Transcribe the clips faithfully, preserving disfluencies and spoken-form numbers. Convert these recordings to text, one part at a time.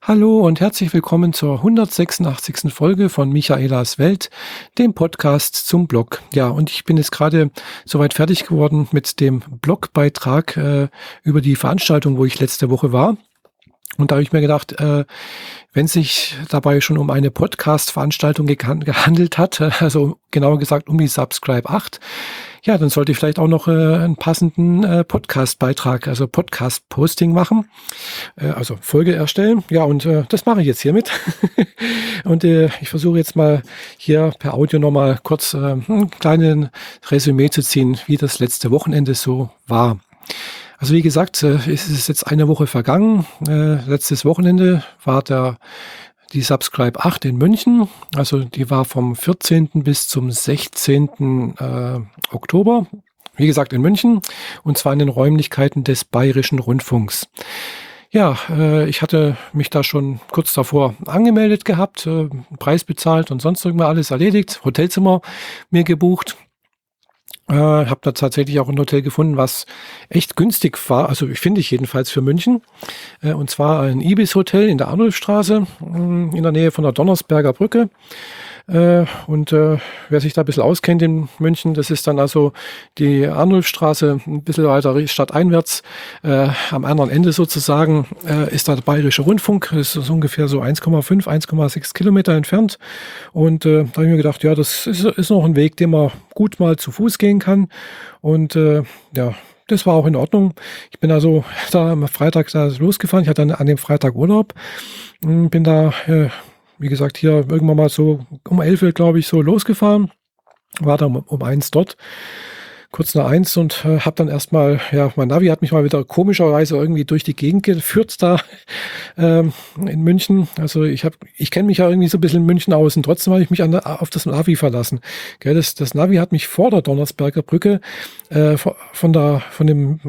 Hallo und herzlich willkommen zur hundertsechsundachtzigsten Folge von Michaelas Welt, dem Podcast zum Blog. Ja, und ich bin jetzt gerade soweit fertig geworden mit dem Blogbeitrag äh, über die Veranstaltung, wo ich letzte Woche war. Und da habe ich mir gedacht, äh, wenn sich dabei schon um eine Podcast-Veranstaltung gehan- gehandelt hat, äh, also genauer gesagt um die Subscribe acht, ja, dann sollte ich vielleicht auch noch äh, einen passenden äh, Podcast-Beitrag, also Podcast-Posting machen, äh, also Folge erstellen. Ja, und äh, das mache ich jetzt hiermit. und äh, ich versuche jetzt mal hier per Audio nochmal kurz äh, ein kleines Resümee zu ziehen, wie das letzte Wochenende so war. Also wie gesagt, äh, es ist jetzt eine Woche vergangen. Äh, letztes Wochenende war der die Subscribe acht in München. Also die war vom vierzehnten bis zum sechzehnten Äh, Oktober. Wie gesagt in München und zwar in den Räumlichkeiten des Bayerischen Rundfunks. Ja, äh, ich hatte mich da schon kurz davor angemeldet gehabt, äh, Preis bezahlt und sonst irgendwas alles erledigt, Hotelzimmer mir gebucht. Äh, habe da tatsächlich auch ein Hotel gefunden, was echt günstig war, also ich finde ich jedenfalls für München. Äh, und zwar ein Ibis-Hotel in der Arnulfstraße, mh, in der Nähe von der Donnersberger Brücke. Äh, und äh, wer sich da ein bisschen auskennt in München, das ist dann also die Arnulfstraße, ein bisschen weiter stadteinwärts, äh, am anderen Ende sozusagen, äh, ist da der Bayerische Rundfunk, das ist ungefähr so eins Komma fünf, eins Komma sechs Kilometer entfernt. Und äh, da habe ich mir gedacht, ja, das ist, ist noch ein Weg, den man gut mal zu Fuß gehen kann. Und äh, ja, das war auch in Ordnung. Ich bin also da am Freitag da losgefahren. Ich hatte dann an dem Freitag Urlaub. Bin da, äh, wie gesagt, hier irgendwann mal so um elf, glaube ich, so losgefahren. War dann um, um eins dort, kurz nach eins und äh, habe dann erstmal, ja, mein Navi hat mich mal wieder komischerweise irgendwie durch die Gegend geführt da ähm, in München. Also ich habe, ich kenne mich ja irgendwie so ein bisschen in München aus und trotzdem habe ich mich an der, auf das Navi verlassen. Gell, das, das Navi hat mich vor der Donnersberger Brücke äh, von der, von dem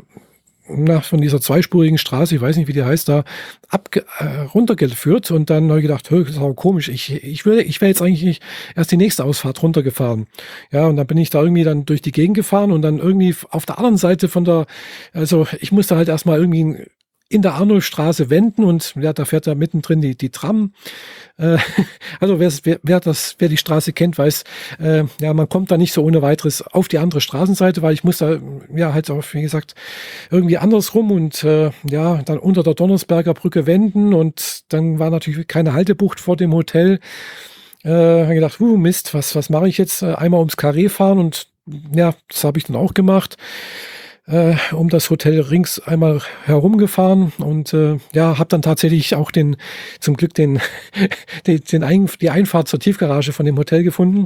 Na, von dieser zweispurigen Straße, ich weiß nicht, wie die heißt, da abge äh, runtergeführt und dann habe ich gedacht, das ist aber komisch, ich, ich würde, ich wäre jetzt eigentlich erst die nächste Ausfahrt runtergefahren. Ja, und dann bin ich da irgendwie dann durch die Gegend gefahren und dann irgendwie auf der anderen Seite von der, also ich musste halt erstmal irgendwie in der Arnulfstraße wenden und ja, da fährt da mittendrin die, die Tram. Äh, also wer, wer, wer, das, wer die Straße kennt, weiß, äh, ja, man kommt da nicht so ohne weiteres auf die andere Straßenseite, weil ich muss da, ja, halt auch, wie gesagt, irgendwie andersrum und äh, ja, dann unter der Donnersberger Brücke wenden und dann war natürlich keine Haltebucht vor dem Hotel. Äh, habe gedacht, uh, Mist, was, was mache ich jetzt? Äh, einmal ums Karree fahren und ja, das habe ich dann auch gemacht. Äh, um das Hotel rings einmal herumgefahren und äh, ja, habe dann tatsächlich auch den, zum Glück den, den, den Ein, die Einfahrt zur Tiefgarage von dem Hotel gefunden.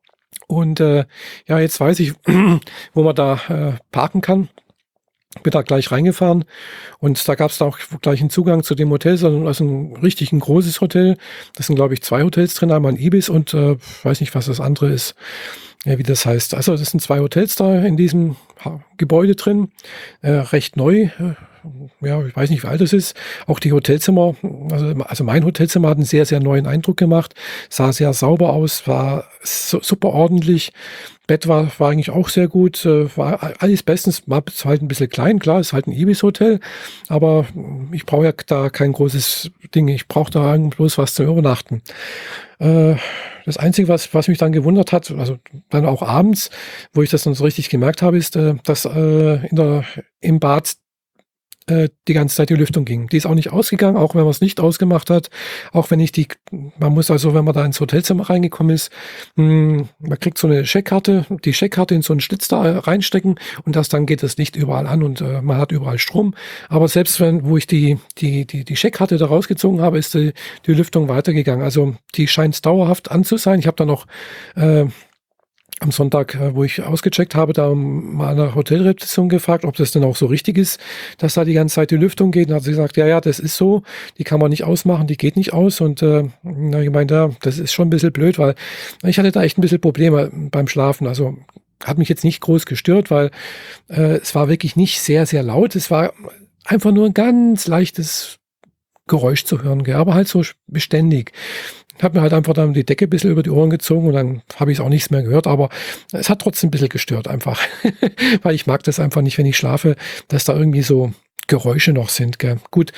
Und äh, ja, jetzt weiß ich, wo man da äh, parken kann. Bin da gleich reingefahren und da gab es da auch gleich einen Zugang zu dem Hotel, also ein richtig ein großes Hotel. Das sind, glaube ich, zwei Hotels drin, einmal ein Ibis und äh, weiß nicht, was das andere ist. Ja, wie das heißt. Also das sind zwei Hotels da in diesem ha Gebäude drin, äh, recht neu. Äh, ja, ich weiß nicht, wie alt das ist. Auch die Hotelzimmer, also, also mein Hotelzimmer hat einen sehr, sehr neuen Eindruck gemacht. Sah sehr sauber aus, war su super ordentlich. Bett war, war eigentlich auch sehr gut, äh, war alles bestens, war halt ein bisschen klein, klar, ist halt ein Ibis-Hotel, aber ich brauche ja da kein großes Ding, ich brauche da bloß was zum Übernachten. Äh, das Einzige, was, was mich dann gewundert hat, also dann auch abends, wo ich das dann so richtig gemerkt habe, ist, äh, dass äh, in der, im Bad äh, die ganze Zeit die Lüftung ging. Die ist auch nicht ausgegangen, auch wenn man es nicht ausgemacht hat. Auch wenn ich die, man muss also, wenn man da ins Hotelzimmer reingekommen ist, mh, man kriegt so eine Scheckkarte, die Scheckkarte in so einen Schlitz da reinstecken und das dann geht das Licht überall an und äh, man hat überall Strom. Aber selbst wenn, wo ich die, die, die, die Scheckkarte da rausgezogen habe, ist die, die Lüftung weitergegangen. Also die scheint dauerhaft an zu sein. Ich habe da noch äh, am Sonntag, wo ich ausgecheckt habe, da mal an der Hotelrezeption gefragt, ob das denn auch so richtig ist, dass da die ganze Zeit die Lüftung geht. Und hat sie gesagt, ja, ja, das ist so, die kann man nicht ausmachen, die geht nicht aus. Und äh, na, ich meine, ja, das ist schon ein bisschen blöd, weil ich hatte da echt ein bisschen Probleme beim Schlafen. Also hat mich jetzt nicht groß gestört, weil äh, es war wirklich nicht sehr, sehr laut. Es war einfach nur ein ganz leichtes Geräusch zu hören, gell? Aber halt so beständig. Ich habe mir halt einfach dann die Decke ein bisschen über die Ohren gezogen und dann habe ich es auch nichts mehr gehört, aber es hat trotzdem ein bisschen gestört einfach, weil ich mag das einfach nicht, wenn ich schlafe, dass da irgendwie so Geräusche noch sind. Gell? Gut,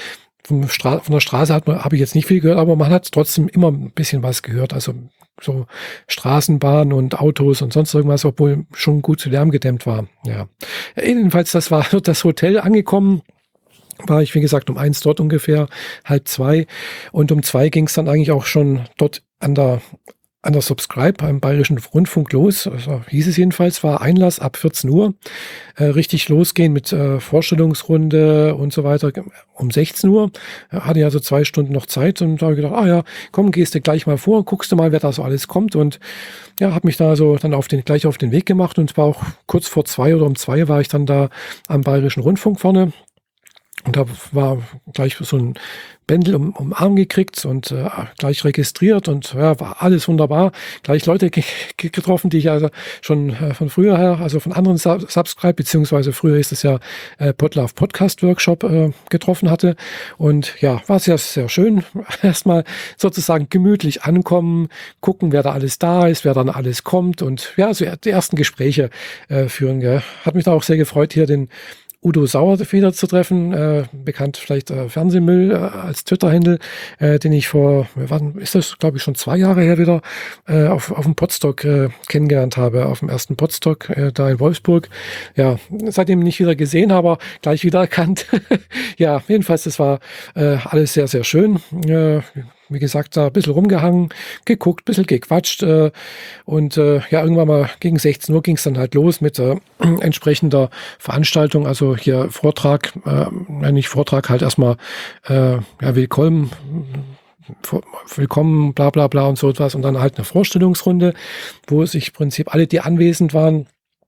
vom Stra- von der Straße hat man, habe ich jetzt nicht viel gehört, aber man hat trotzdem immer ein bisschen was gehört. Also so Straßenbahn und Autos und sonst irgendwas, obwohl schon gut zu Lärm gedämmt war. Ja. Jedenfalls, das war das Hotel angekommen. War ich, wie gesagt, um eins dort ungefähr, halb zwei. Und um zwei ging es dann eigentlich auch schon dort an der, an der Subscribe beim Bayerischen Rundfunk los. Also hieß es jedenfalls, war Einlass ab vierzehn Uhr. Äh, richtig losgehen mit äh, Vorstellungsrunde und so weiter um sechzehn Uhr. Äh, hatte ja so zwei Stunden noch Zeit und da habe ich gedacht, ah ja, komm, gehst du gleich mal vor, guckst du mal, wer da so alles kommt. Und ja, habe mich da so dann auf den, gleich auf den Weg gemacht und war auch kurz vor zwei oder um zwei war ich dann da am Bayerischen Rundfunk vorne. Und da war gleich so ein Bändel um, um den Arm gekriegt und äh, gleich registriert und ja, war alles wunderbar. Gleich Leute ge ge getroffen, die ich also schon äh, von früher her, also von anderen Sub Subscribe, beziehungsweise früher ist es ja äh, Podlove Podcast Workshop äh, getroffen hatte. Und ja, war sehr, sehr schön. Erstmal sozusagen gemütlich ankommen, gucken, wer da alles da ist, wer dann alles kommt und ja, so die ersten Gespräche äh, führen. Gell. Hat mich da auch sehr gefreut, hier den Udo Sauerfeder zu treffen, äh, bekannt vielleicht äh, Fernsehmüll äh, als Twitter-Handle, äh, den ich vor, wann ist das, glaube ich, schon zwei Jahre her wieder äh, auf, auf dem Podstock äh, kennengelernt habe, auf dem ersten Podstock äh, da in Wolfsburg. Ja, seitdem nicht wieder gesehen, aber gleich wieder erkannt. Ja, jedenfalls, das war äh, alles sehr, sehr schön. Äh, Wie gesagt, da ein bisschen rumgehangen, geguckt, ein bisschen gequatscht äh, und äh, ja, irgendwann mal gegen sechzehn Uhr ging es dann halt los mit äh, entsprechender Veranstaltung, also hier Vortrag, äh, nicht Vortrag, halt erstmal äh, ja, willkommen, willkommen, bla bla bla und so etwas und dann halt eine Vorstellungsrunde, wo sich im Prinzip alle, die anwesend waren,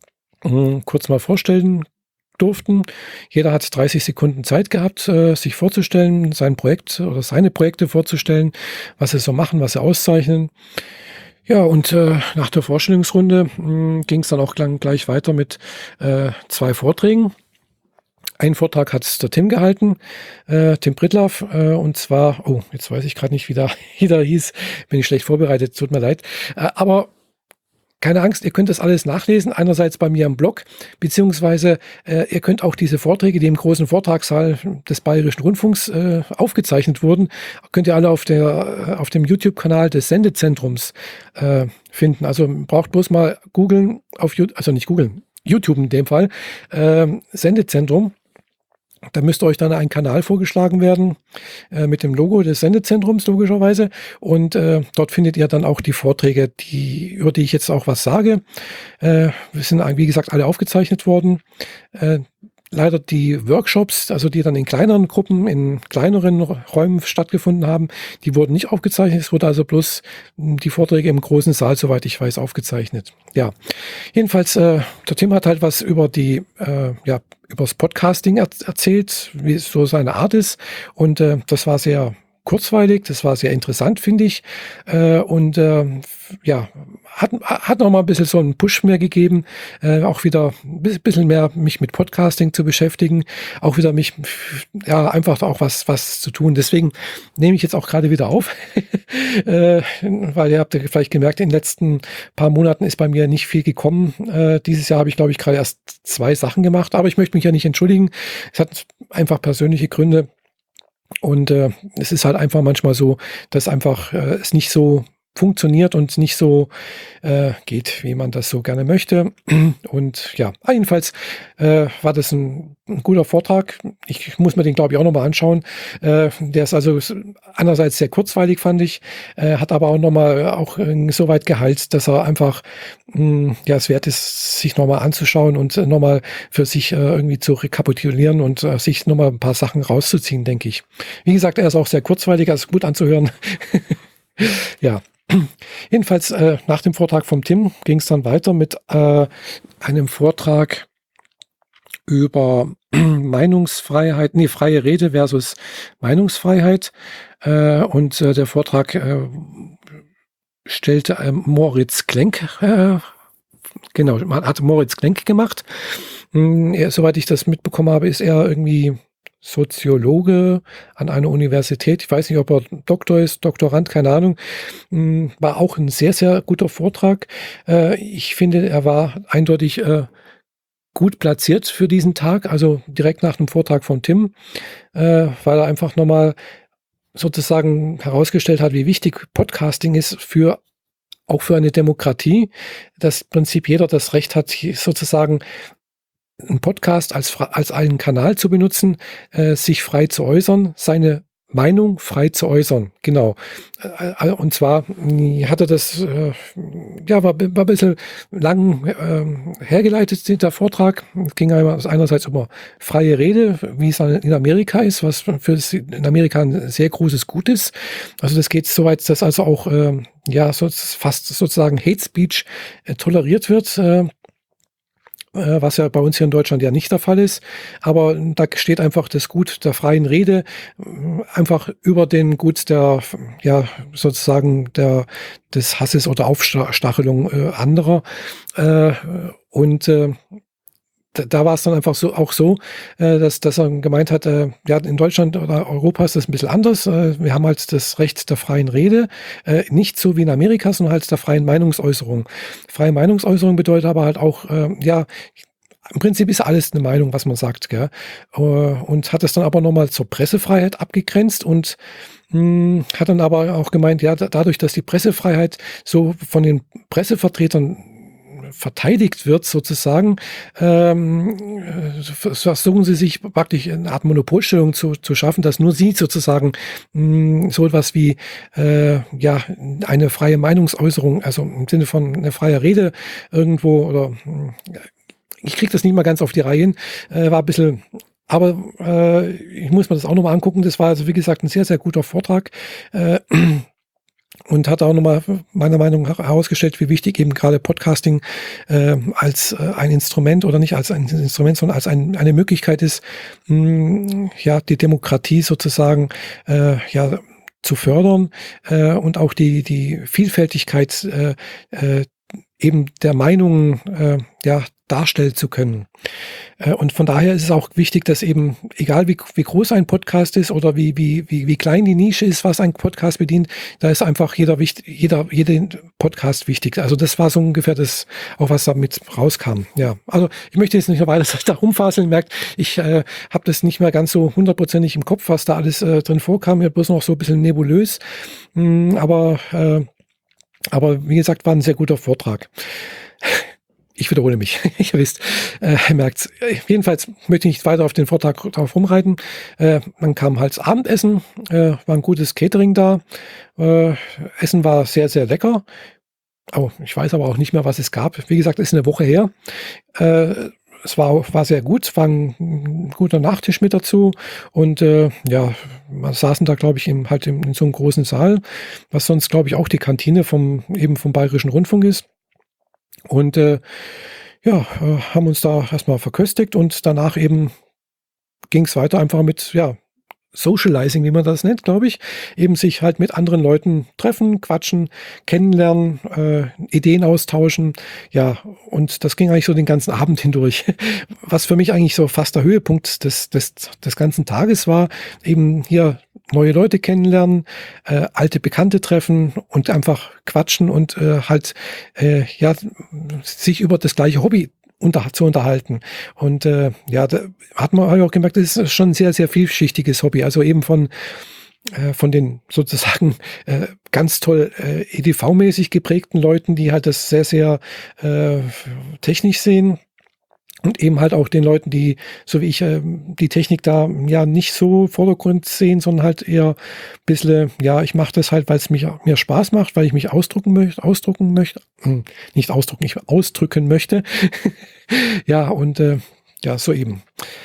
äh, kurz mal vorstellen durften. Jeder hat dreißig Sekunden Zeit gehabt, äh, sich vorzustellen, sein Projekt oder seine Projekte vorzustellen, was sie so machen, was sie auszeichnen. Ja, und äh, nach der Vorstellungsrunde ging es dann auch gleich, gleich weiter mit äh, zwei Vorträgen. Einen Vortrag hat der Tim gehalten, äh, Tim Pritlove, äh, und zwar, oh, jetzt weiß ich gerade nicht, wie der, wie der hieß, bin ich schlecht vorbereitet, tut mir leid, äh, aber keine Angst, ihr könnt das alles nachlesen, einerseits bei mir im Blog, beziehungsweise äh, ihr könnt auch diese Vorträge, die im großen Vortragssaal des Bayerischen Rundfunks äh, aufgezeichnet wurden, könnt ihr alle auf, der, auf dem YouTube-Kanal des Sendezentrums äh, finden. Also braucht bloß mal googeln, auf also nicht googeln, YouTube in dem Fall, äh, Sendezentrum. Da müsste euch dann ein Kanal vorgeschlagen werden äh, mit dem Logo des Sendezentrums logischerweise und äh, dort findet ihr dann auch die Vorträge, die, über die ich jetzt auch was sage. Äh, wir sind wie gesagt alle aufgezeichnet worden. Äh, leider die Workshops, also die dann in kleineren Gruppen, in kleineren Räumen stattgefunden haben, die wurden nicht aufgezeichnet. Es wurde also bloß die Vorträge im großen Saal, soweit ich weiß, aufgezeichnet. Ja, jedenfalls, äh, der Tim hat halt was über die, äh, ja, übers Podcasting er erzählt, wie es so seine Art ist. Und äh, das war sehr kurzweilig, das war sehr interessant, finde ich. Äh, und äh, ja, hat, hat noch mal ein bisschen so einen Push mehr gegeben, äh, auch wieder ein bisschen mehr mich mit Podcasting zu beschäftigen, auch wieder mich, ja, einfach auch was, was zu tun. Deswegen nehme ich jetzt auch gerade wieder auf, äh, weil ihr habt ja vielleicht gemerkt, in den letzten paar Monaten ist bei mir nicht viel gekommen. Äh, dieses Jahr habe ich, glaube ich, gerade erst zwei Sachen gemacht, aber ich möchte mich ja nicht entschuldigen. Es hat einfach persönliche Gründe. Und äh, es ist halt einfach manchmal so, dass einfach äh, es nicht so funktioniert und nicht so äh, geht, wie man das so gerne möchte. Und ja, jedenfalls äh, war das ein, ein guter Vortrag. Ich muss mir den, glaube ich, auch nochmal anschauen. Äh, der ist also einerseits sehr kurzweilig, fand ich, äh, hat aber auch nochmal auch äh, so weit geheilt, dass er einfach mh, ja, es wert ist, sich nochmal anzuschauen und äh, nochmal für sich äh, irgendwie zu rekapitulieren und äh, sich nochmal ein paar Sachen rauszuziehen, denke ich. Wie gesagt, er ist auch sehr kurzweilig, also gut anzuhören. Ja. Jedenfalls äh, nach dem Vortrag vom Tim ging es dann weiter mit äh, einem Vortrag über Meinungsfreiheit, nee, freie Rede versus Meinungsfreiheit. Äh, und äh, der Vortrag äh, stellte äh, Moritz Klenk, äh, genau, man hat Moritz Klenk gemacht. Hm, er, soweit ich das mitbekommen habe, ist er irgendwie Soziologe an einer Universität. Ich weiß nicht, ob er Doktor ist, Doktorand, keine Ahnung. War auch ein sehr, sehr guter Vortrag. Ich finde, er war eindeutig gut platziert für diesen Tag, also direkt nach dem Vortrag von Tim, äh, weil er einfach nochmal sozusagen herausgestellt hat, wie wichtig Podcasting ist für auch für eine Demokratie, dass im Prinzip jeder das Recht hat, sozusagen einen Podcast als, als einen Kanal zu benutzen, äh, sich frei zu äußern, seine Meinung frei zu äußern, genau. Äh, und zwar hatte das, äh, ja, war, war ein bisschen lang äh, hergeleitet, der Vortrag. Es ging einerseits um freie Rede, wie es in Amerika ist, was für in Amerika ein sehr großes Gut ist. Also das geht so weit, dass also auch, äh, ja, so, fast sozusagen Hate Speech äh, toleriert wird, äh, was ja bei uns hier in Deutschland ja nicht der Fall ist. Aber da steht einfach das Gut der freien Rede einfach über den Gut der, ja, sozusagen der, des Hasses oder Aufstachelung äh, anderer. Äh, und äh, da, da war es dann einfach so auch so, äh, dass, dass er gemeint hat, äh, ja, in Deutschland oder Europa ist das ein bisschen anders. Äh, wir haben halt das Recht der freien Rede, äh, nicht so wie in Amerika, sondern halt der freien Meinungsäußerung. Freie Meinungsäußerung bedeutet aber halt auch, äh, ja, im Prinzip ist alles eine Meinung, was man sagt, gell? Äh, und hat es dann aber nochmal zur Pressefreiheit abgegrenzt und mh, hat dann aber auch gemeint, ja, da, dadurch, dass die Pressefreiheit so von den Pressevertretern verteidigt wird sozusagen, ähm, versuchen sie sich praktisch eine Art Monopolstellung zu, zu schaffen, dass nur sie sozusagen mh, so etwas wie äh, ja eine freie Meinungsäußerung, also im Sinne von eine freie Rede irgendwo oder mh, ich kriege das nicht mal ganz auf die Reihe hin, äh, war ein bisschen, aber äh, ich muss mir das auch nochmal angucken, das war also wie gesagt ein sehr, sehr guter Vortrag, äh, und hat auch nochmal meiner Meinung nach herausgestellt, wie wichtig eben gerade Podcasting äh, als äh, ein Instrument oder nicht als ein Instrument, sondern als ein, eine Möglichkeit ist, mh, ja, die Demokratie sozusagen äh, ja, zu fördern äh, und auch die, die Vielfältigkeit äh, äh, eben der Meinungen äh, ja, darstellen zu können. Äh, und von daher ist es auch wichtig, dass eben, egal wie, wie groß ein Podcast ist oder wie, wie, wie, wie klein die Nische ist, was ein Podcast bedient, da ist einfach jeder wichtig, jeder, jeder Podcast wichtig. Also das war so ungefähr das, auch was damit rauskam. Ja, also ich möchte jetzt nicht noch weiter da rumfaseln, merkt, ich äh, habe das nicht mehr ganz so hundertprozentig im Kopf, was da alles äh, drin vorkam, mir bloß noch so ein bisschen nebulös. Mm, aber äh, Aber wie gesagt, war ein sehr guter Vortrag. Ich wiederhole mich. Ihr wisst, äh, ihr merkt's. Jedenfalls möchte ich nicht weiter auf den Vortrag drauf rumreiten. Äh, dann kam halt das Abendessen, äh, war ein gutes Catering da. Äh, Essen war sehr, sehr lecker. Oh, ich weiß aber auch nicht mehr, was es gab. Wie gesagt, ist eine Woche her. Äh, Es war, war sehr gut, war ein guter Nachtisch mit dazu und äh, ja, wir saßen da, glaube ich, im, halt in, in so einem großen Saal, was sonst, glaube ich, auch die Kantine vom eben vom Bayerischen Rundfunk ist. Und äh, ja, äh, haben uns da erstmal verköstigt und danach eben ging es weiter einfach mit, ja, Socializing, wie man das nennt, glaube ich, eben sich halt mit anderen Leuten treffen, quatschen, kennenlernen, äh, Ideen austauschen, ja, und das ging eigentlich so den ganzen Abend hindurch. Was für mich eigentlich so fast der Höhepunkt des, des, des ganzen Tages war, eben hier neue Leute kennenlernen, äh, alte Bekannte treffen und einfach quatschen und äh, halt, äh, ja, sich über das gleiche Hobby Unter, zu unterhalten. Und äh, ja, da hat man auch gemerkt, das ist schon ein sehr, sehr vielschichtiges Hobby. Also eben von, äh, von den sozusagen äh, ganz toll äh, E D V-mäßig geprägten Leuten, die halt das sehr, sehr äh, technisch sehen. Und eben halt auch den Leuten, die, so wie ich, äh, die Technik da ja nicht so Vordergrund sehen, sondern halt eher ein bisschen, ja, ich mache das halt, weil es mich mir Spaß macht, weil ich mich ausdrucken möchte, ausdrucken möchte, hm, nicht ausdrucken, ich ausdrücken möchte. Ja, und äh, ja, so eben.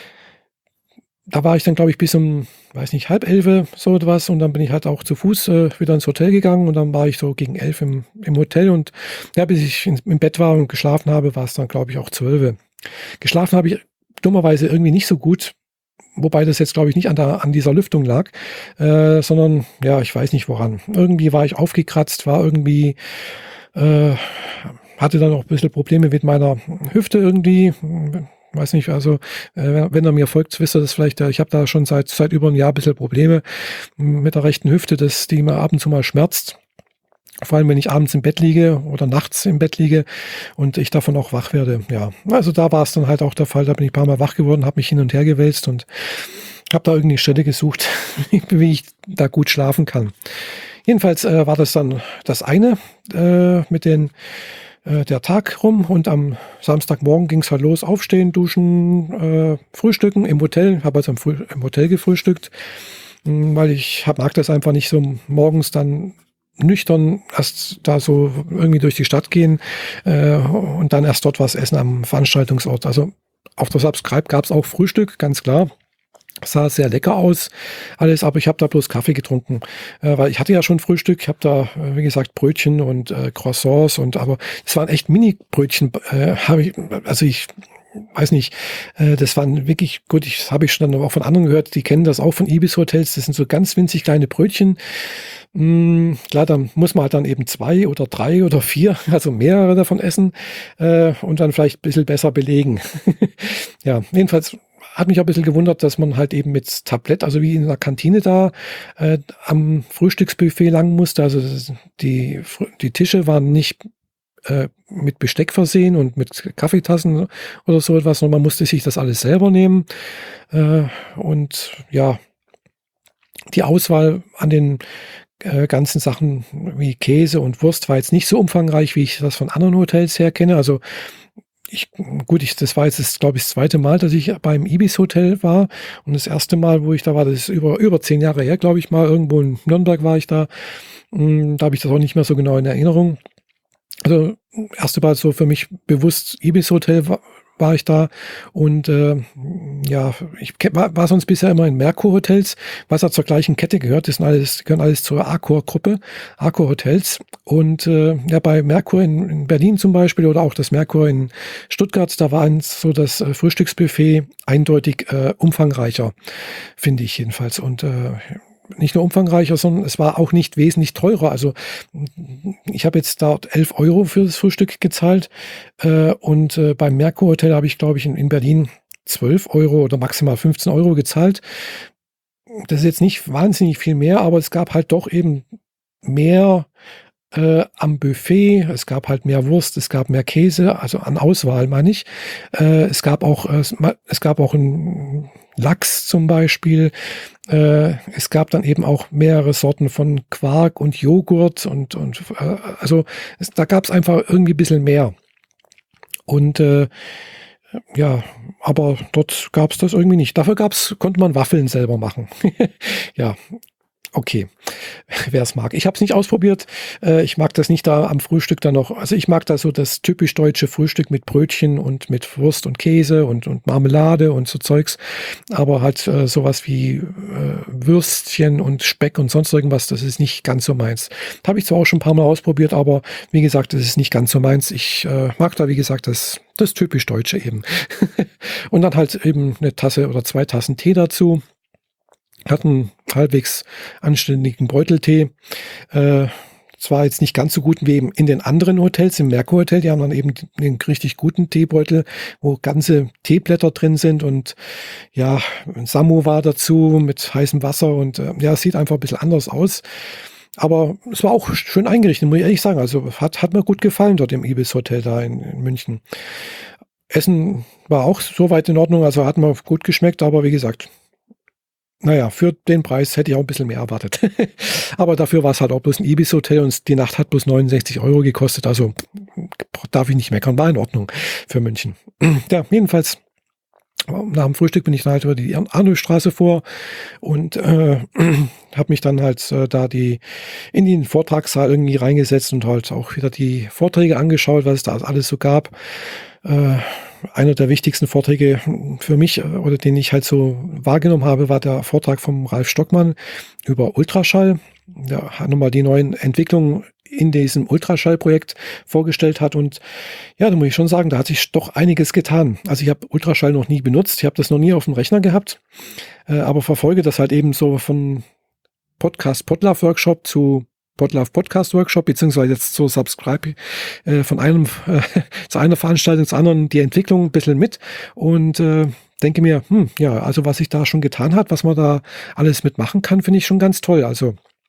Da war ich dann, glaube ich, bis um, weiß nicht, halb elf so etwas und dann bin ich halt auch zu Fuß äh, wieder ins Hotel gegangen und dann war ich so gegen elf im, im Hotel und ja, bis ich in, im Bett war und geschlafen habe, war es dann, glaube ich, auch zwölf. Geschlafen habe ich dummerweise irgendwie nicht so gut, wobei das jetzt, glaube ich, nicht an, der, an dieser Lüftung lag, äh, sondern, ja, ich weiß nicht woran. Irgendwie war ich aufgekratzt, war irgendwie, äh, hatte dann auch ein bisschen Probleme mit meiner Hüfte irgendwie, weiß nicht, also äh, wenn er mir folgt, wisst ihr das vielleicht, ich habe da schon seit, seit über einem Jahr ein bisschen Probleme mit der rechten Hüfte, dass die mir ab und zu mal schmerzt. Vor allem, wenn ich abends im Bett liege oder nachts im Bett liege und ich davon auch wach werde. Ja, also da war es dann halt auch der Fall. Da bin ich ein paar Mal wach geworden, habe mich hin und her gewälzt und habe da irgendwie eine Stelle gesucht, wie ich da gut schlafen kann. Jedenfalls äh, war das dann das eine äh, mit den äh, der Tag rum und am Samstagmorgen ging es halt los. Aufstehen, duschen, äh, frühstücken im Hotel. Habe also im, Früh im Hotel gefrühstückt, mh, weil ich hab, mag das einfach nicht so morgens dann nüchtern erst da so irgendwie durch die Stadt gehen äh, und dann erst dort was essen am Veranstaltungsort. Also auf der Subscribe gab es auch Frühstück, ganz klar. Sah sehr lecker aus, alles, aber ich habe da bloß Kaffee getrunken, äh, weil ich hatte ja schon Frühstück. Ich habe da, äh, wie gesagt, Brötchen und äh, Croissants und aber es waren echt Mini-Brötchen. Äh, habe ich, also ich weiß nicht, äh, das waren wirklich gut. Ich das habe ich schon dann auch von anderen gehört, die kennen das auch von Ibis Hotels. Das sind so ganz winzig kleine Brötchen. Mm, klar, dann muss man halt dann eben zwei oder drei oder vier, also mehrere davon essen äh, und dann vielleicht ein bisschen besser belegen. Ja, jedenfalls hat mich auch ein bisschen gewundert, dass man halt eben mit Tablett, also wie in einer Kantine da, äh, am Frühstücksbuffet lang musste. Also die, die Tische waren nicht äh, mit Besteck versehen und mit Kaffeetassen oder so etwas, sondern man musste sich das alles selber nehmen. Äh, und ja, die Auswahl an den äh, ganzen Sachen wie Käse und Wurst war jetzt nicht so umfangreich, wie ich das von anderen Hotels her kenne. Also Ich, gut, ich, das war jetzt, das, glaube ich, das zweite Mal, dass ich beim Ibis Hotel war. Und das erste Mal, wo ich da war, das ist über, über zehn Jahre her, glaube ich mal. Irgendwo in Nürnberg war ich da. Da habe ich das auch nicht mehr so genau in Erinnerung. Also, erste Mal so für mich bewusst Ibis Hotel war, war ich da. Und äh, ja, ich war, war sonst bisher immer in Merkur Hotels, was ja zur gleichen Kette gehört. Das sind alles, gehören alles zur Accor-Gruppe, Accor Hotels. Und äh, ja, bei Merkur in, in Berlin zum Beispiel oder auch das Merkur in Stuttgart, da war so das äh, Frühstücksbuffet eindeutig äh, umfangreicher, finde ich jedenfalls. Und äh, nicht nur umfangreicher, sondern es war auch nicht wesentlich teurer. Also ich habe jetzt dort elf Euro für das Frühstück gezahlt äh, und äh, beim Merkur Hotel habe ich, glaube ich, in, in Berlin zwölf Euro oder maximal fünfzehn Euro gezahlt. Das ist jetzt nicht wahnsinnig viel mehr, aber es gab halt doch eben mehr äh, am Buffet. Es gab halt mehr Wurst, es gab mehr Käse, also an Auswahl meine ich. Äh, es gab auch äh, es gab auch einen Lachs zum Beispiel. Äh, es gab dann eben auch mehrere Sorten von Quark und Joghurt und und äh, also es, da gab es einfach irgendwie ein bisschen mehr. Und äh, ja, aber dort gab es das irgendwie nicht. Dafür gab's, konnte man Waffeln selber machen. Ja, okay, wer es mag. Ich habe es nicht ausprobiert. Äh, ich mag das nicht da am Frühstück dann noch. Also ich mag da so das typisch deutsche Frühstück mit Brötchen und mit Wurst und Käse und, und Marmelade und so Zeugs. Aber halt äh, sowas wie äh, Würstchen und Speck und sonst irgendwas, das ist nicht ganz so meins. Das habe ich zwar auch schon ein paar Mal ausprobiert, aber wie gesagt, das ist nicht ganz so meins. Ich äh, mag da, wie gesagt, das, das typisch Deutsche eben. Und dann halt eben eine Tasse oder zwei Tassen Tee dazu. Hatten halbwegs anständigen Beuteltee. Äh, zwar jetzt nicht ganz so gut wie eben in den anderen Hotels, im Merkur Hotel, die haben dann eben einen richtig guten Teebeutel, wo ganze Teeblätter drin sind und ja, ein Samovar dazu mit heißem Wasser und äh, ja, es sieht einfach ein bisschen anders aus. Aber es war auch schön eingerichtet, muss ich ehrlich sagen. Also hat, hat mir gut gefallen dort im Ibis Hotel da in, in München. Essen war auch soweit in Ordnung, also hat mir gut geschmeckt, aber wie gesagt, naja, für den Preis hätte ich auch ein bisschen mehr erwartet. Aber dafür war es halt auch bloß ein Ibis-Hotel und die Nacht hat bloß neunundsechzig Euro gekostet. Also darf ich nicht meckern, war in Ordnung für München. Ja, jedenfalls nach dem Frühstück bin ich dann halt über die Arnulfstraße vor und äh, habe mich dann halt äh, da die in den Vortragssaal irgendwie reingesetzt und halt auch wieder die Vorträge angeschaut, was es da alles so gab. Äh, einer der wichtigsten Vorträge für mich oder den ich halt so wahrgenommen habe, war der Vortrag vom Ralf Stockmann über Ultraschall. Der hat nochmal die neuen Entwicklungen in diesem Ultraschallprojekt vorgestellt hat und ja, da muss ich schon sagen, da hat sich doch einiges getan. Also ich habe Ultraschall noch nie benutzt, ich habe das noch nie auf dem Rechner gehabt, äh, aber verfolge das halt eben so von Podcast Podlove Workshop zu Podlove Podcast Workshop, beziehungsweise jetzt zur Subscribe äh, von einem äh, zu einer Veranstaltung zur anderen die Entwicklung ein bisschen mit und äh, denke mir, hm, ja, also was sich da schon getan hat, was man da alles mitmachen kann, finde ich schon ganz toll. Also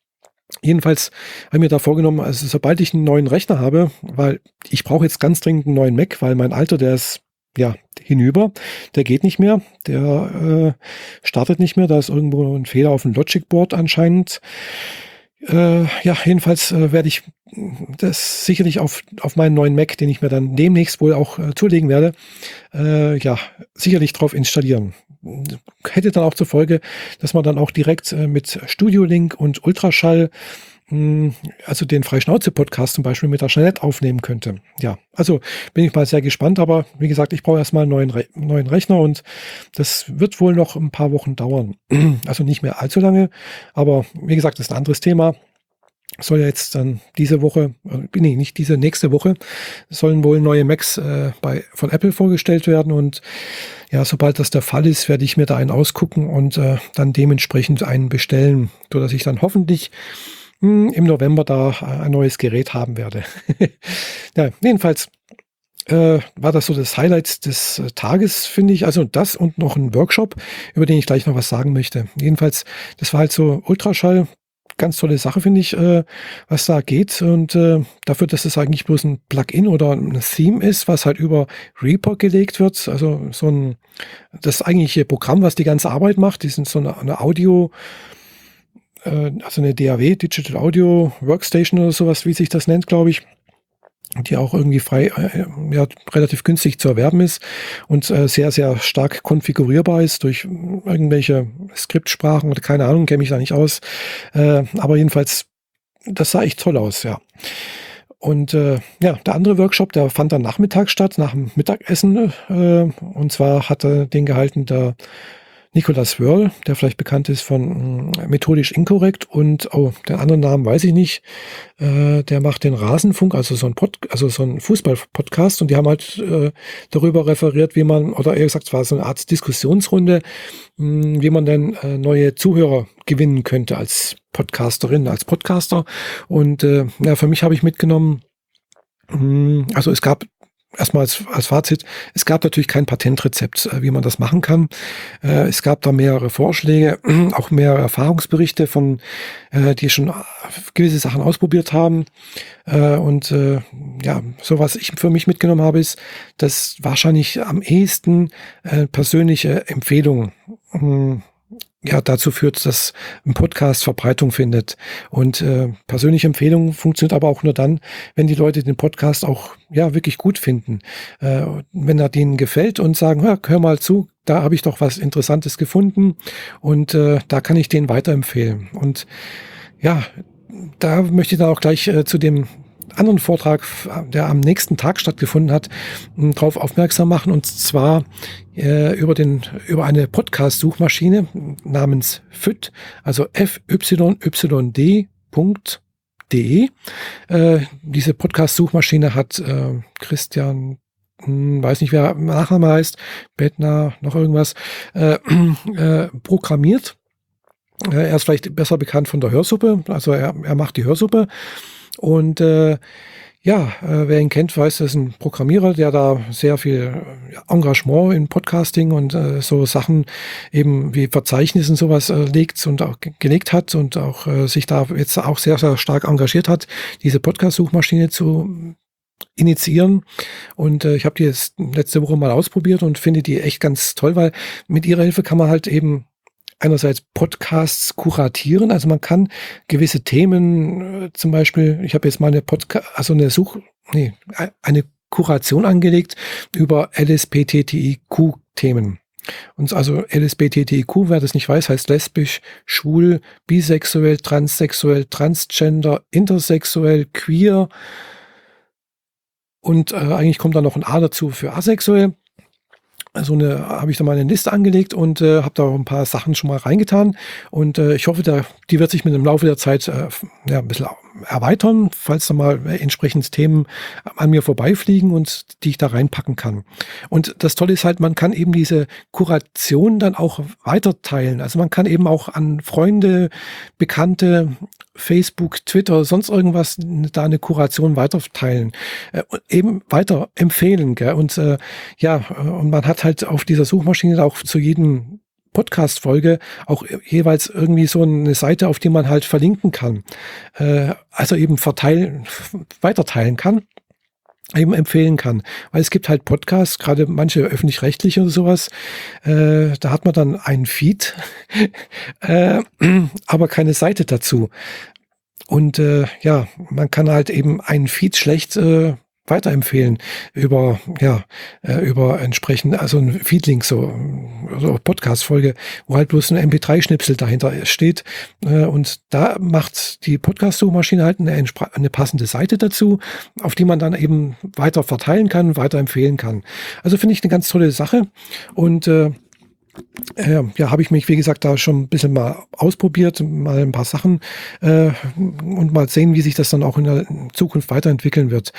Jedenfalls habe ich mir da vorgenommen, also sobald ich einen neuen Rechner habe, weil ich brauche jetzt ganz dringend einen neuen Mac, weil mein alter, der ist ja hinüber, der geht nicht mehr, der äh, startet nicht mehr, da ist irgendwo ein Fehler auf dem Logic Board anscheinend. Äh, ja, jedenfalls äh, werde ich das sicherlich auf, auf meinen neuen Mac, den ich mir dann demnächst wohl auch äh, zulegen werde, äh, ja, sicherlich drauf installieren. Hätte dann auch zur Folge, dass man dann auch direkt äh, mit Studio Link und Ultraschall, mh, also den Freischnauze-Podcast zum Beispiel mit der Jeanette aufnehmen könnte. Ja, also bin ich mal sehr gespannt, aber wie gesagt, ich brauche erstmal einen neuen, Re neuen Rechner und das wird wohl noch ein paar Wochen dauern. Also nicht mehr allzu lange, aber wie gesagt, das ist ein anderes Thema. Soll ja jetzt dann diese Woche, äh, nee, nicht diese, nächste Woche, sollen wohl neue Macs äh, bei, von Apple vorgestellt werden und ja, sobald das der Fall ist, werde ich mir da einen ausgucken und äh, dann dementsprechend einen bestellen, sodass ich dann hoffentlich mh, im November da ein neues Gerät haben werde. Ja, jedenfalls äh, war das so das Highlight des äh, Tages, finde ich. Also das und noch ein Workshop, über den ich gleich noch was sagen möchte. Jedenfalls, das war halt so Ultraschall. Ganz tolle Sache, finde ich, äh, was da geht. Und äh, dafür, dass es eigentlich bloß ein Plugin oder ein Theme ist, was halt über Reaper gelegt wird, also so ein, das eigentliche Programm, was die ganze Arbeit macht, die sind so eine, eine Audio, äh, also eine D A W, Digital Audio Workstation oder sowas, wie sich das nennt, glaube ich, die auch irgendwie frei, äh, ja, relativ günstig zu erwerben ist und äh, sehr, sehr stark konfigurierbar ist durch irgendwelche Skriptsprachen oder keine Ahnung, kenne mich da nicht aus. Äh, aber jedenfalls, das sah echt toll aus, ja. Und äh, ja, der andere Workshop, der fand dann nachmittags statt, nach dem Mittagessen. Äh, und zwar hatte den gehalten der Nicolas Wörl, der vielleicht bekannt ist von äh, Methodisch Inkorrekt und, oh, den anderen Namen weiß ich nicht, äh, der macht den Rasenfunk, also so ein Pod, also so ein Fußball-Podcast und die haben halt äh, darüber referiert, wie man, oder eher gesagt, es war so eine Art Diskussionsrunde, mh, wie man denn äh, neue Zuhörer gewinnen könnte als Podcasterin, als Podcaster und äh, ja, für mich habe ich mitgenommen, mh, also es gab erstmal als, als Fazit, es gab natürlich kein Patentrezept, wie man das machen kann. Äh, es gab da mehrere Vorschläge, auch mehrere Erfahrungsberichte von, äh, die schon gewisse Sachen ausprobiert haben. Äh, und äh, ja, so was ich für mich mitgenommen habe, ist, dass wahrscheinlich am ehesten äh, persönliche Empfehlungen mh, ja, dazu führt, dass ein Podcast Verbreitung findet. Und äh, persönliche Empfehlungen funktioniert aber auch nur dann, wenn die Leute den Podcast auch ja wirklich gut finden. Äh, wenn er denen gefällt und sagen, hör, hör mal zu, da habe ich doch was Interessantes gefunden und äh, da kann ich den weiterempfehlen. Und ja, da möchte ich dann auch gleich äh, zu dem anderen Vortrag, der am nächsten Tag stattgefunden hat, darauf aufmerksam machen und zwar äh, über den über eine Podcast-Suchmaschine namens F Y D, also F Y Y D Punkt D E. Äh, diese Podcast-Suchmaschine hat äh, Christian, hm, weiß nicht, wer Nachname heißt, Bettner, noch irgendwas, äh, äh, programmiert. Äh, er ist vielleicht besser bekannt von der Hörsuppe, also er, er macht die Hörsuppe. Und äh, ja, äh, wer ihn kennt, weiß, das ist ein Programmierer, der da sehr viel Engagement in Podcasting und äh, so Sachen eben wie Verzeichnissen sowas äh, legt und auch gelegt hat und auch äh, sich da jetzt auch sehr, sehr stark engagiert hat, diese Podcast-Suchmaschine zu initiieren. Und äh, ich habe die jetzt letzte Woche mal ausprobiert und finde die echt ganz toll, weil mit ihrer Hilfe kann man halt eben einerseits Podcasts kuratieren, also man kann gewisse Themen, äh, zum Beispiel, ich habe jetzt mal eine Podcast, also eine Such, nee, eine Kuration angelegt über L S B T T I Q-Themen. Und also L S B T T I Q, wer das nicht weiß, heißt lesbisch, schwul, bisexuell, transsexuell, transgender, intersexuell, queer und äh, eigentlich kommt da noch ein A dazu für asexuell. So eine habe ich da mal eine Liste angelegt und äh, habe da auch ein paar Sachen schon mal reingetan und äh, ich hoffe, da, die wird sich mit dem Laufe der Zeit äh, ja, ein bisschen erweitern, falls da mal entsprechend Themen an mir vorbeifliegen und die ich da reinpacken kann. Und das Tolle ist halt, man kann eben diese Kuration dann auch weiterteilen. Also man kann eben auch an Freunde, Bekannte, Facebook, Twitter, sonst irgendwas da eine Kuration weiterteilen, äh, eben weiter empfehlen. Gell? Und äh, ja, und man hat halt auf dieser Suchmaschine auch zu jedem Podcast-Folge auch jeweils irgendwie so eine Seite, auf die man halt verlinken kann. Äh, also eben verteilen, weiterteilen kann. Eben empfehlen kann. Weil es gibt halt Podcasts, gerade manche öffentlich-rechtliche oder sowas, äh, da hat man dann einen Feed, äh, aber keine Seite dazu. Und äh, ja, man kann halt eben einen Feed schlecht äh, weiterempfehlen über, ja, äh, über entsprechend, also ein Feedlink, so, so Podcast-Folge, wo halt bloß ein M P drei Schnipsel dahinter steht. Äh, und da macht die Podcast-Suchmaschine halt eine, eine passende Seite dazu, auf die man dann eben weiter verteilen kann, weiterempfehlen kann. Also finde ich eine ganz tolle Sache. Und äh, Äh, ja, habe ich mich, wie gesagt, da schon ein bisschen mal ausprobiert, mal ein paar Sachen äh, und mal sehen, wie sich das dann auch in der Zukunft weiterentwickeln wird.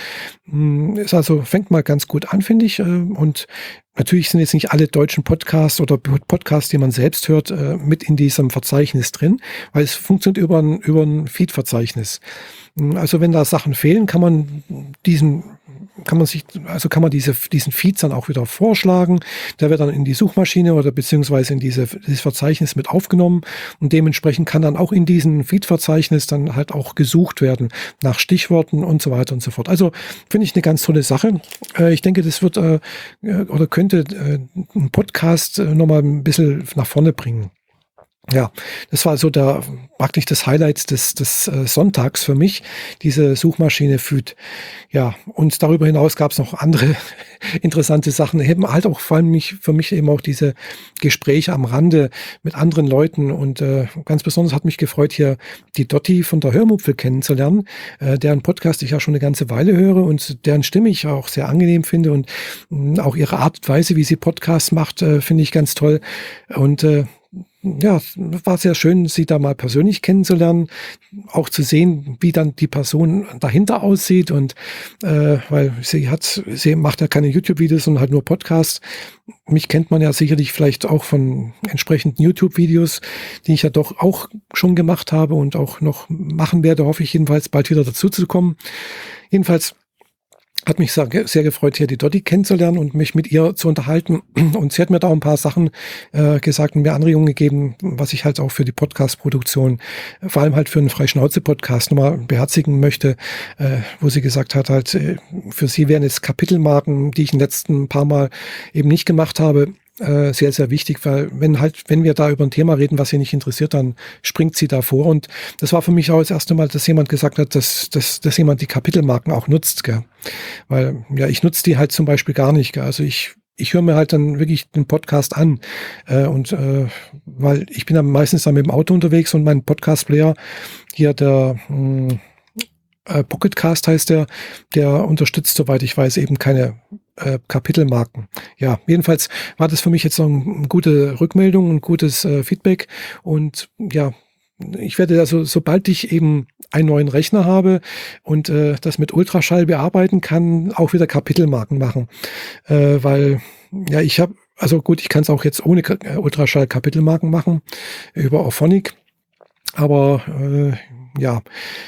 Ist also, fängt mal ganz gut an, finde ich. Äh, und natürlich sind jetzt nicht alle deutschen Podcasts oder Podcasts, die man selbst hört, äh, mit in diesem Verzeichnis drin, weil es funktioniert über ein, über ein Feed-Verzeichnis. Also wenn da Sachen fehlen, kann man diesen kann man sich, also kann man diese, diesen Feed dann auch wieder vorschlagen. Der wird dann in die Suchmaschine oder beziehungsweise in diese, dieses Verzeichnis mit aufgenommen und dementsprechend kann dann auch in diesem Feed-Verzeichnis dann halt auch gesucht werden nach Stichworten und so weiter und so fort. Also finde ich eine ganz tolle Sache. Äh, ich denke, das wird äh, oder könnte äh, einen Podcast äh, nochmal ein bisschen nach vorne bringen. Ja, das war so der praktisch das Highlight des, des äh, Sonntags für mich, diese Suchmaschine Feed. Ja, und darüber hinaus gab es noch andere interessante Sachen. Eben halt auch vor allem mich, für mich eben auch diese Gespräche am Rande mit anderen Leuten. Und äh, ganz besonders hat mich gefreut, hier die Dotti von der Hörmupfel kennenzulernen, äh, deren Podcast ich ja schon eine ganze Weile höre und deren Stimme ich auch sehr angenehm finde. Und mh, auch ihre Art und Weise, wie sie Podcasts macht, äh, finde ich ganz toll. Und äh, ja, war sehr schön, sie da mal persönlich kennenzulernen, auch zu sehen, wie dann die Person dahinter aussieht und äh, weil sie hat, sie macht ja keine YouTube-Videos, sondern halt nur Podcasts. Mich kennt man ja sicherlich vielleicht auch von entsprechenden YouTube-Videos, die ich ja doch auch schon gemacht habe und auch noch machen werde, hoffe ich jedenfalls bald wieder dazu zu kommen. Jedenfalls hat mich sehr, sehr gefreut, hier die Dotti kennenzulernen und mich mit ihr zu unterhalten. Und sie hat mir da auch ein paar Sachen äh, gesagt und mir Anregungen gegeben, was ich halt auch für die Podcast-Produktion, vor allem halt für einen Freischnauze-Podcast nochmal beherzigen möchte, äh, wo sie gesagt hat, halt äh, für sie wären es Kapitelmarken, die ich in den letzten paar Mal eben nicht gemacht habe, äh, sehr, sehr wichtig, weil wenn halt, wenn wir da über ein Thema reden, was sie nicht interessiert, dann springt sie da vor. Und das war für mich auch das erste Mal, dass jemand gesagt hat, dass, dass, dass jemand die Kapitelmarken auch nutzt, gell? Weil, ja, ich nutze die halt zum Beispiel gar nicht, gell? Also ich, ich höre mir halt dann wirklich den Podcast an. Äh, und äh, weil ich bin dann meistens dann mit dem Auto unterwegs und mein Podcast-Player hier, der mh, äh, Pocketcast heißt der, der unterstützt, soweit ich weiß, eben keine äh, Kapitelmarken. Ja, jedenfalls war das für mich jetzt noch eine gute Rückmeldung, ein gutes äh, Feedback. Und ja, ich werde also, sobald ich eben einen neuen Rechner habe und äh, das mit Ultraschall bearbeiten kann, auch wieder Kapitelmarken machen. Äh, weil, ja, ich habe, also gut, ich kann es auch jetzt ohne äh, Ultraschall Kapitelmarken machen, über Auphonic. Aber äh, ja,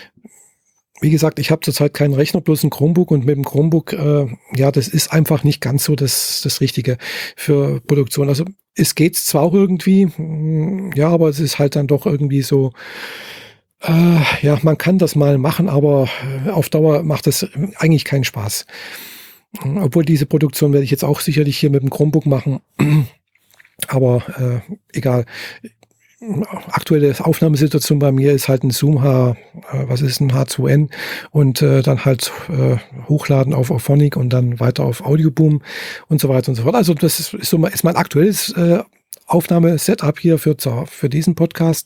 wie gesagt, ich habe zurzeit keinen Rechner, bloß ein Chromebook und mit dem Chromebook, äh, ja, das ist einfach nicht ganz so das, das Richtige für Produktion. Also es geht zwar auch irgendwie, ja, aber es ist halt dann doch irgendwie so, äh, ja, man kann das mal machen, aber auf Dauer macht das eigentlich keinen Spaß. Obwohl diese Produktion werde ich jetzt auch sicherlich hier mit dem Chromebook machen, aber äh, egal. Aktuelle Aufnahmesituation bei mir ist halt ein Zoom H, äh, was ist ein H zwei N und äh, dann halt äh, hochladen auf Auphonic und dann weiter auf Audioboom und so weiter und so fort. Also das ist, ist so ist mein aktuelles äh, Aufnahmesetup hier für für diesen Podcast.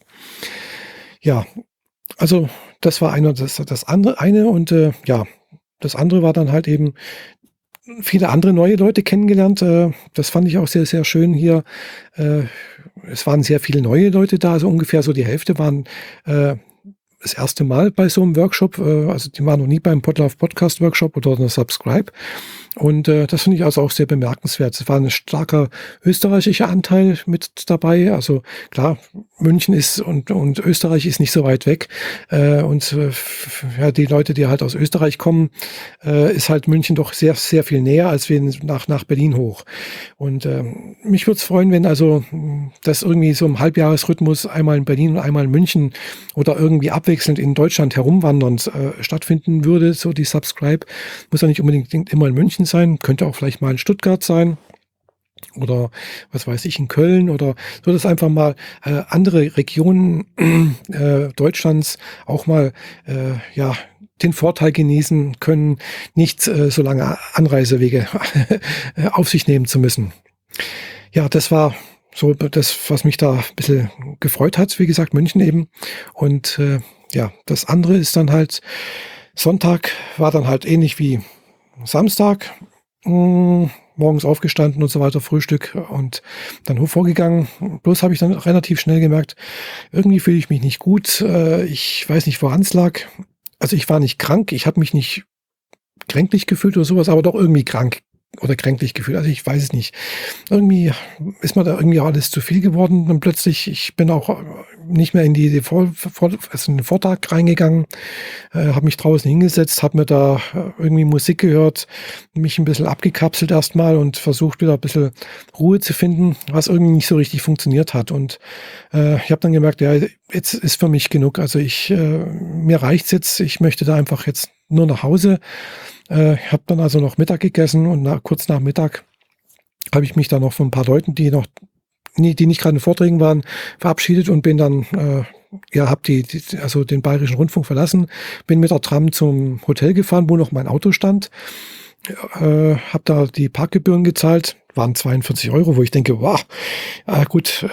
Ja, also das war einer das das andere eine und äh, ja, das andere war dann halt eben viele andere neue Leute kennengelernt. Äh, das fand ich auch sehr, sehr schön hier. Äh, es waren sehr viele neue Leute da, also ungefähr so die Hälfte waren äh, das erste Mal bei so einem Workshop. Äh, also die waren noch nie beim Podlove Podcast Workshop oder einer Subscribe. Und äh, das finde ich also auch sehr bemerkenswert. Es war ein starker österreichischer Anteil mit dabei. Also klar, München ist und, und Österreich ist nicht so weit weg. Äh, und äh, ja, die Leute, die halt aus Österreich kommen, äh, ist halt München doch sehr, sehr viel näher als wir nach, nach Berlin hoch. Und äh, mich würde es freuen, wenn also das irgendwie so im Halbjahresrhythmus einmal in Berlin und einmal in München oder irgendwie abwechselnd in Deutschland herumwandernd äh, stattfinden würde. So die Subscribe muss ja nicht unbedingt immer in München sein, könnte auch vielleicht mal in Stuttgart sein oder was weiß ich in Köln oder so, dass einfach mal äh, andere Regionen äh, Deutschlands auch mal äh, ja den Vorteil genießen können, nicht äh, so lange Anreisewege auf sich nehmen zu müssen. Ja, das war so das, was mich da ein bisschen gefreut hat, wie gesagt, München eben. Und äh, ja, das andere ist dann halt, Sonntag war dann halt ähnlich wie Samstag, mh, morgens aufgestanden und so weiter, Frühstück und dann vorgegangen. Bloß habe ich dann relativ schnell gemerkt, irgendwie fühle ich mich nicht gut. Äh, ich weiß nicht, woran es lag. Also ich war nicht krank, ich habe mich nicht kränklich gefühlt oder sowas, aber doch irgendwie krank oder kränklich gefühlt. Also ich weiß es nicht. Irgendwie ist mir da irgendwie alles zu viel geworden. Und plötzlich, ich bin auch nicht mehr in die, die Vor, Vor, also in den Vortrag reingegangen, äh, habe mich draußen hingesetzt, habe mir da irgendwie Musik gehört, mich ein bisschen abgekapselt erstmal und versucht wieder ein bisschen Ruhe zu finden, was irgendwie nicht so richtig funktioniert hat. Und äh, ich habe dann gemerkt, ja, jetzt ist für mich genug. Also ich, äh, mir reicht's jetzt. Ich möchte da einfach jetzt nur nach Hause. Äh, ich habe dann also noch Mittag gegessen und nach, kurz nach Mittag habe ich mich dann noch von ein paar Leuten, die noch nie, die nicht gerade in Vorträgen waren, verabschiedet und bin dann, äh, ja, habe die, die, also den Bayerischen Rundfunk verlassen, bin mit der Tram zum Hotel gefahren, wo noch mein Auto stand, äh, habe da die Parkgebühren gezahlt, waren zweiundvierzig Euro, wo ich denke, wow, äh, gut,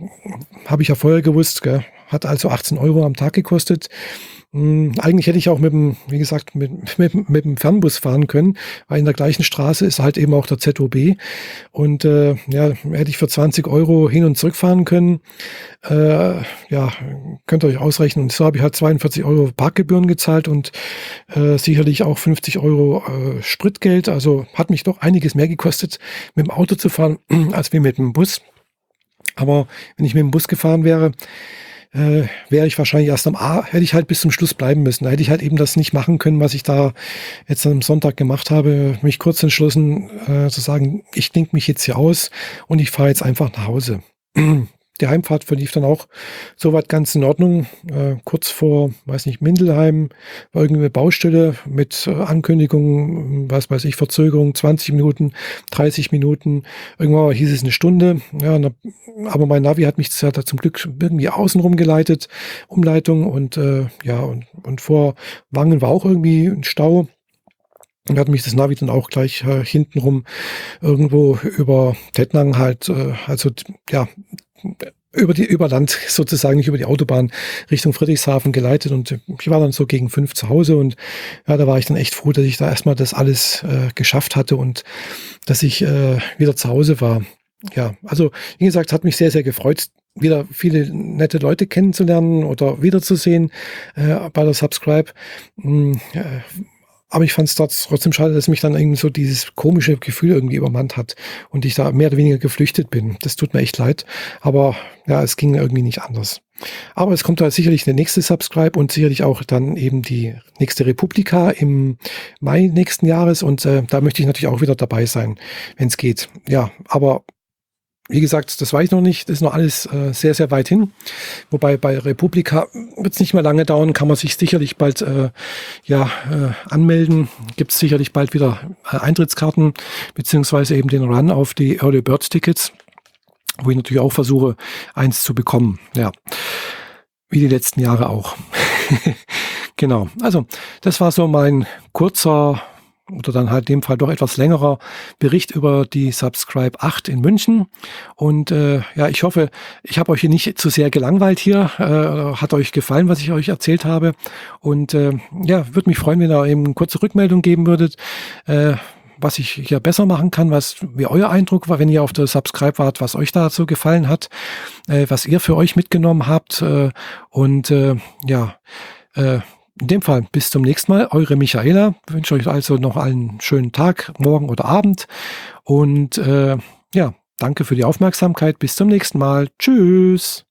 äh, habe ich ja vorher gewusst, gell? Hat also achtzehn Euro am Tag gekostet. Eigentlich hätte ich auch mit dem, wie gesagt, mit, mit, mit dem Fernbus fahren können, weil in der gleichen Straße ist halt eben auch der Z O B. Und äh, ja, hätte ich für zwanzig Euro hin und zurück fahren können. Äh, ja, könnt ihr euch ausrechnen. Und so habe ich halt zweiundvierzig Euro Parkgebühren gezahlt und äh, sicherlich auch fünfzig Euro äh, Spritgeld. Also hat mich doch einiges mehr gekostet, mit dem Auto zu fahren, als wie mit dem Bus. Aber wenn ich mit dem Bus gefahren wäre, Äh, wäre ich wahrscheinlich erst am A, hätte ich halt bis zum Schluss bleiben müssen. Da hätte ich halt eben das nicht machen können, was ich da jetzt am Sonntag gemacht habe, mich kurz entschlossen äh, zu sagen, ich denke mich jetzt hier aus und ich fahre jetzt einfach nach Hause. Die Heimfahrt verlief dann auch soweit ganz in Ordnung. Äh, kurz vor, weiß nicht, Mindelheim war irgendwie eine Baustelle mit äh, Ankündigungen, was weiß ich, Verzögerung, zwanzig Minuten, dreißig Minuten. Irgendwann hieß es eine Stunde. Ja, na, aber mein Navi hat mich hat zum Glück irgendwie außenrum geleitet, Umleitung und äh, ja, und, und vor Wangen war auch irgendwie ein Stau. Und hat mich das Navi dann auch gleich äh, hintenrum irgendwo über Tettnang halt, äh, also ja, über die über Land sozusagen, nicht über die Autobahn Richtung Friedrichshafen geleitet und ich war dann so gegen fünf zu Hause und ja, da war ich dann echt froh, dass ich da erstmal das alles äh, geschafft hatte und dass ich äh, wieder zu Hause war. Ja, also wie gesagt, hat mich sehr, sehr gefreut, wieder viele nette Leute kennenzulernen oder wiederzusehen äh, bei der Subscribe. Hm, äh, Aber ich fand es trotzdem schade, dass mich dann irgendwie so dieses komische Gefühl irgendwie übermannt hat und ich da mehr oder weniger geflüchtet bin. Das tut mir echt leid. Aber ja, es ging irgendwie nicht anders. Aber es kommt da sicherlich der nächste Subscribe und sicherlich auch dann eben die nächste Republika im Mai nächsten Jahres. Und äh, da möchte ich natürlich auch wieder dabei sein, wenn es geht. Ja, aber wie gesagt, das weiß ich noch nicht. Das ist noch alles äh, sehr, sehr weit hin. Wobei bei Republika wird es nicht mehr lange dauern, kann man sich sicherlich bald äh, ja, äh, anmelden. Gibt es sicherlich bald wieder äh, Eintrittskarten, beziehungsweise eben den Run auf die Early Bird Tickets, wo ich natürlich auch versuche, eins zu bekommen. Ja, wie die letzten Jahre auch. Genau, also das war so mein kurzer oder dann halt in dem Fall doch etwas längerer Bericht über die Subscribe acht in München. Und äh, ja, ich hoffe, ich habe euch hier nicht zu sehr gelangweilt hier. Äh, hat euch gefallen, was ich euch erzählt habe. Und äh, ja, würde mich freuen, wenn ihr eben eine kurze Rückmeldung geben würdet, äh, was ich hier besser machen kann, was wie euer Eindruck war, wenn ihr auf der Subscribe wart, was euch dazu gefallen hat, äh, was ihr für euch mitgenommen habt. Äh, und äh, ja, äh, in dem Fall bis zum nächsten Mal. Eure Michaela. Ich wünsche euch also noch einen schönen Tag, morgen oder Abend. Und äh, ja, danke für die Aufmerksamkeit. Bis zum nächsten Mal. Tschüss.